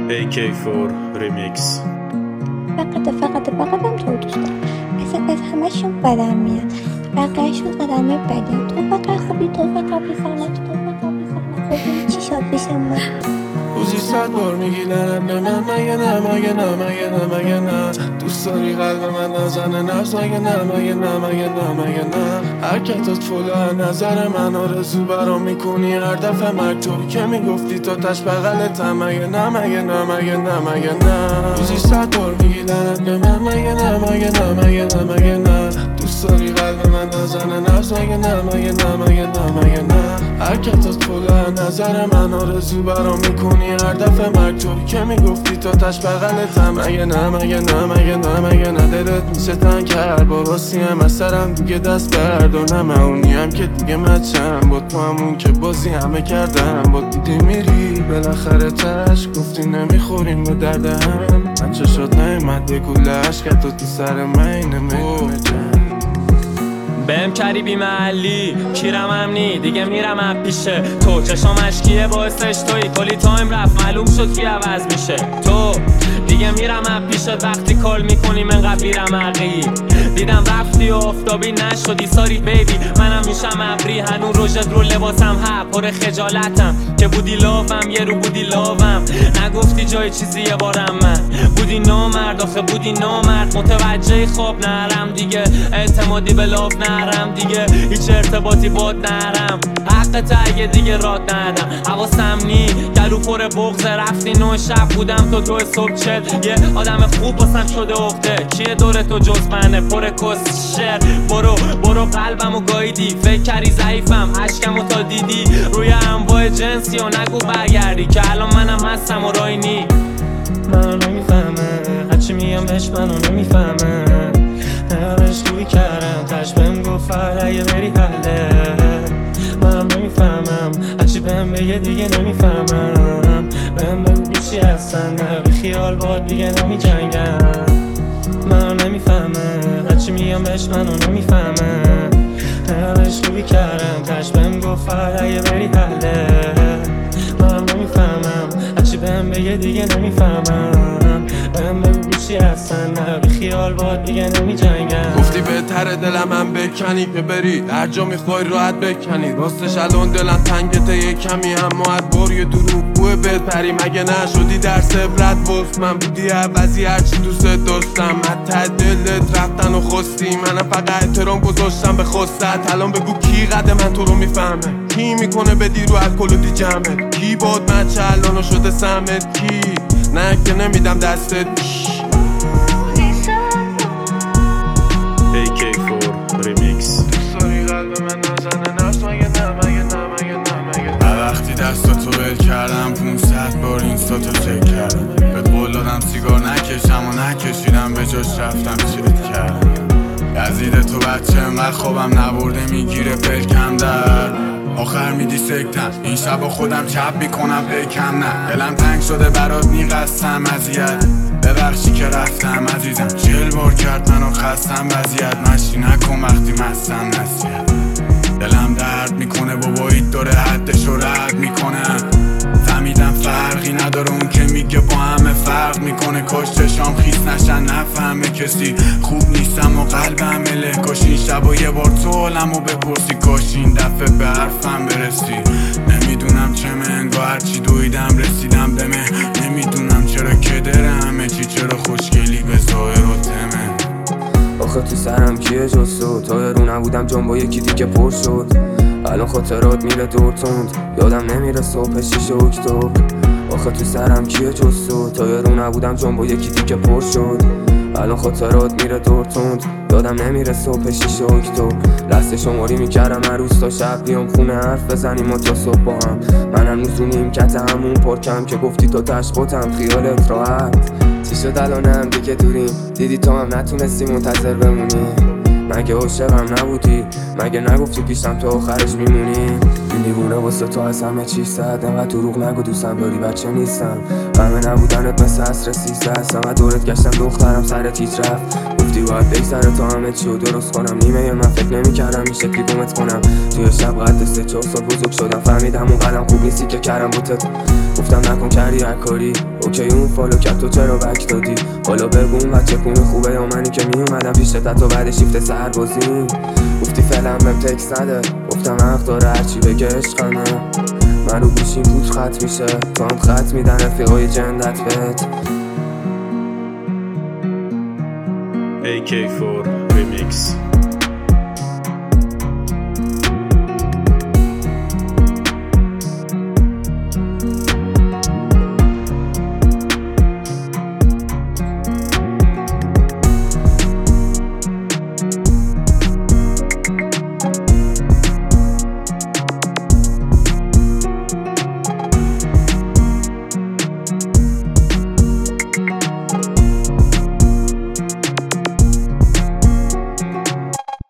AK4 Remix. فقط تو دوست دارم. از همشون بدم میاد. بقیه‌شون آدمای بدن. تو فقط خوبی بی سلامت. خوبی چی شد بشم من؟ روزی 100 بار میگی نرم به من. مگه نه دوست داری قلب من نزنه نفس. مگه نه حرکتات فلو نظر من آرزو برام میکنی هر دفعه مرگ. طوری که میگفتی تا تش بغلتم. مگه نه روزی 100 بار میگی نرم به من. مگه نه دوست داری قلب من نزنه نفس. مگه نه حرکتات فلو نظر من آرزو برام میکنی هر دفعه مرگ. طوری که میگفتی تا تش بغلتم. مگه نه دلت میشه تنگ کرد با راستیم از سرم دیگه دست بردارم. اونیم که دیگه مچم با تو همون که بازی همه کردم. با دیدی میری بالاخره تش گفتی نمیخوریم به درد هم. من چشات نیمد یه گوله عشقتو تو سر من نمیدونه جن. بهم کردی بی محلی کیرم امنی دیگه میرم از پیشه تو. چشام اشکیه باعثش توی کلی تایم رفت معلوم شد کی عوض میشه. تو دیگه میرم از پیشت وقتی کال میکنیم انقدر بیرمقی. دیدم رفتی و آفتابی نشدی ساری بیبی. منم میشم ابری هنو روژت رو لباسم پر خجالتم که بودی لاوم یه رو بودی لاوم. نگفتی جای چیزی یه بارم من بودی نامرد. آخه بودی نامرد متوجه خواب نرم دیگه. اعتمادی به لاف نرم دیگه. هیچ ارتباطی باد نرم. حق اگه دیگه راد ندم. حواسم نی گلو پر بغضه. رفتی 9 شب بودم تو 2 صبح چل. یه آدم خوب باسم شده عقده. کیه دور تو جز منه پر کس شر. برو قلبمو گاییدی. فکر کردی ضعیفم عشقمو تا دیدی روی انواع جنسی و نگو برگردی که الان منم هستم و رای نی. منو نمیفهمه هرچی میگم بهش منو نمیفهمه. همش خوبی کردم تش بهم گفت اگه بری حله. منم نمیفهمم هرچی بهم بگه دیگه نمیفهمم. بهم بگو چی هستن نه بی خیال باد دیگه نمی جنگم. منو نمیفهمه هرچی میگم بهش منو نمیفهمه. همش خوبی کردم تش بهم گفت اگه بری حله. منم نمیفهمم هرچی بهم بگه دیگه نمیفهمم. بهم بگو چی هستن نه بی خیال باد دیگه نمی جنگم. گفتی بهتره دلم هم بکنی که بری هر جا میخوای راحت بکنی. راستش الان دلم تنگته یه کمی اما از بار یه دروغ بوه بپری. مگه نشدی درس عبرت واسه من بودی عوضی هرچی دوست داشتم. حتی دلت رفتن و خواستی منم فقط احترام گذاشتم به خواستت. الان بگو کی قد من تو رو میفهمه. کی میکنه بدی رو الکل و دی جمعه. کی باد مچه الانو شده سمت. کی نه که نمیدم دستت. AK4 Remix. دوست داری قلب من نزنه نفس. مگه نه وقتی دستاتو ول کردم 500 بار اینستاتو چک کردم. بهت قول دادم سیگار نکشم و نکشیدم به جاش رفتم چت کردم. یزید تو بچه انقدر خوابم نبرده میگیره پلکم در آخر میدی سکتم. این شب خودم چپ میکنم پیکم نه. دلم تنگ شده برات میقستم اذیت. ببخشی که رفتم عزیزم 40 بار کرد منو خستم وضعیت. مشی نکن وقتی مستم نصیحت. دلم درد میکنه باباییت داره حدشو رد میکنه. فهمیدم فرقی نداره اون که میگه با همه فرق میکنه. کاش چشام خیس نشن نفهمه کسی خوب نیستم و قلبم مله. کاش این شب و یه بار تو حالمو بپرسی. کاش این دفعه به حرفم برسی. نمیدونم چه منگا هرچی دویدم رسیدم به مه. نمیدونم چرا کدره همه چی چرا خوشگلی به ظاهر و تمه. آخه تو سرم کیه جز تو. تا رو نبودم جان با یکی دیگه پر شد. الان خاطرات میره دور تند. یادم نمیره صبح 6 اکتبر. آخه تو سرم کیه جز تو. تا رو نبودم جان با یکی دیگه پر شد. الان خاطرات میره دور تند. یادم نمیره صبح 6 اکتبر. لحظه شماری میکردم هر روز تا شب بیام خونه حرف بزنیم و تا صبح با هم. من هنوز اون نیمکت همون پرکم که گفتی تو تشباتم خیالت راحت. چی شد الانم دیگه دوریم. دیدی تو هم نتونستی منتظر بمونی. مگه عاشقم نبودی؟ مگه نگفتی پیشم تو آخرش میمونی؟ این دیوونه خونه واسه تو از همه چی سد، انقدر دروغ نگو دوستم داری بچه نیستم. همه نبودنت مثل عصر 13 همه دورت گشتم دخترم سر تیز رفت. گفتی باید بگذره تا همه چی رو درست کنم. نیمه من فکر نمی‌کردم این شکلی گمت کنم. توی شب قد 3-4 سال بزرگ شدم، فهمیدم اون قلم خوب نیستی که کردم بوتت. گفتم نکن کردی هر کاری، اوکی اون فالو کرد تو چرا بک دادی؟ حالا بگو بچه کونه خوبه یا منی که میومدم پیشت تا بعد شیفت سربازی. گفتی فعلا بهم تکس نده، گفتم حق داره هرچی بگه عشقمه. من رو گوشیم بود خط میشه، تو هم خط میدن رفیقای جندت بهت. AK4 Remix